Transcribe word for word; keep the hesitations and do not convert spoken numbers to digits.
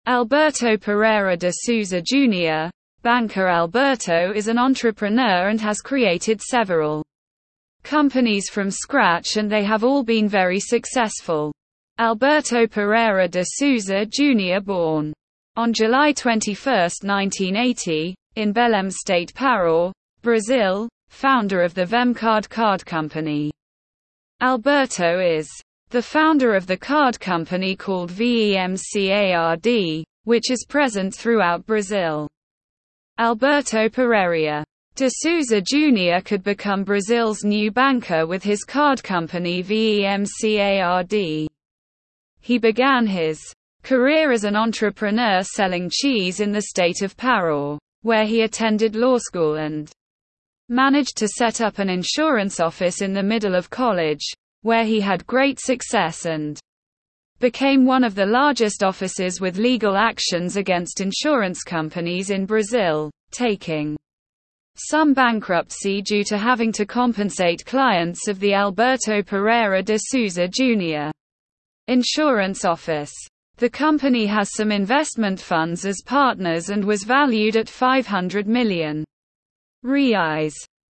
Alberto Pereira de Souza Junior Banker Alberto is an entrepreneur and has created several companies from scratch, and they have all been very successful. Alberto Pereira de Souza Junior born on July twenty-first, nineteen eighty, in Belém State, Pará, Brazil, founder of the VemCard card company. Alberto is the founder of the card company called VemCard, which is present throughout Brazil. Alberto Pereira de Souza Junior could become Brazil's new banker with his card company VemCard. He began his career as an entrepreneur selling cheese in the state of Pará, where he attended law school and managed to set up an insurance office in the middle of college, where he had great success and became one of the largest offices with legal actions against insurance companies in Brazil, taking some bankruptcy due to having to compensate clients of the Alberto Pereira de Souza Junior insurance office. The company has some investment funds as partners and was valued at five hundred million reais.